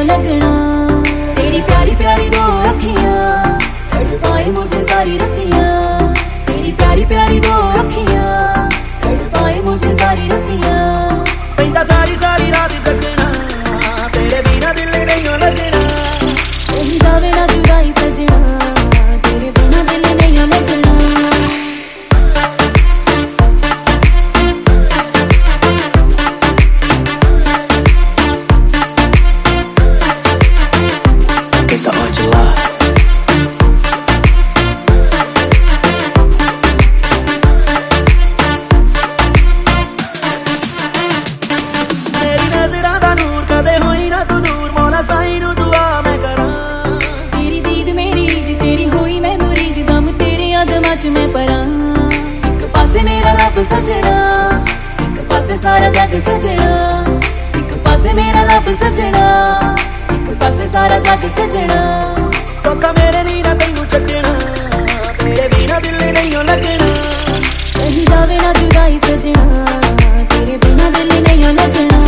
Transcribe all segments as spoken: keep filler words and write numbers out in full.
लगना। तेरी प्यारी प्यारी दो अखियां तड़पाए मुझे सारी रतियां। तेरी प्यारी प्यारी दो अखियां तड़पाए मुझे सारी रतियां। पैंदा सारी सारी रात जगना तेरे बिना दिल नहीं लगना। सही जावे ना जुदाई सजना तेरे बिना दिल नहीं लगना। मैं परा एक पासे मेरा रब सजना एक पासे सारा जग सजना। एक पासे मेरा रब सजना एक पासे सारा जग सजना। सौखा मेरे नी ना तैनू छड्डना तेरे बिना दिल नहीं लगना। सही जावे ना जुदाई सजना तेरे बिना दिल नहीं लगना।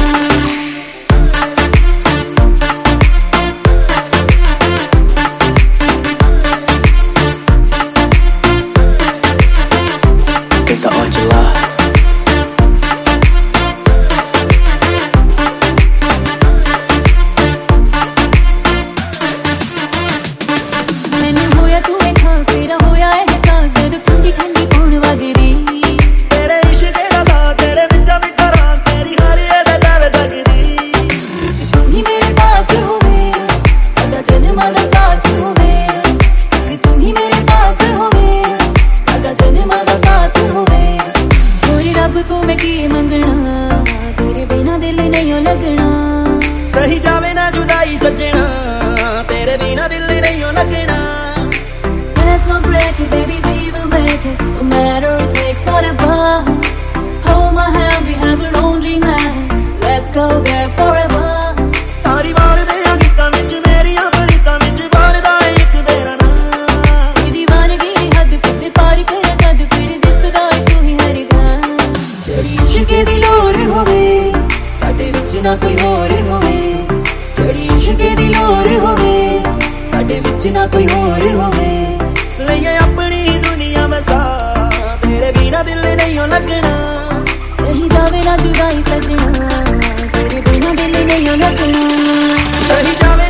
को मैं की मंगना तेरे बिना दिल नहीं लगना। सही जावे ना जुदाई सजना तेरे बिना दिल नहीं लगना। Let's not break it baby we will make it no matter it takes whatever. Hold my hand we have our own dream land let's go there forever. तारी वाल दे गीतां विच मेरियां बरीतां विच बालदा एक तेरा नाम। ये दीवानगी हद किते पारी करे कद फिर दिसदा तू ही हर गां। जड़ी इश्क दी लोर होवे साडे विच ना कोई होर होवे। जड़ी इश्क दी लोर होवे साडे विच ना कोई होर होवे। लइए अपनी दुनिया में सा तेरे बिना दिल नहीं लगना। सही जावे ना जुदाई सजना तेरे बिना दिल नहीं लगना। सही जावे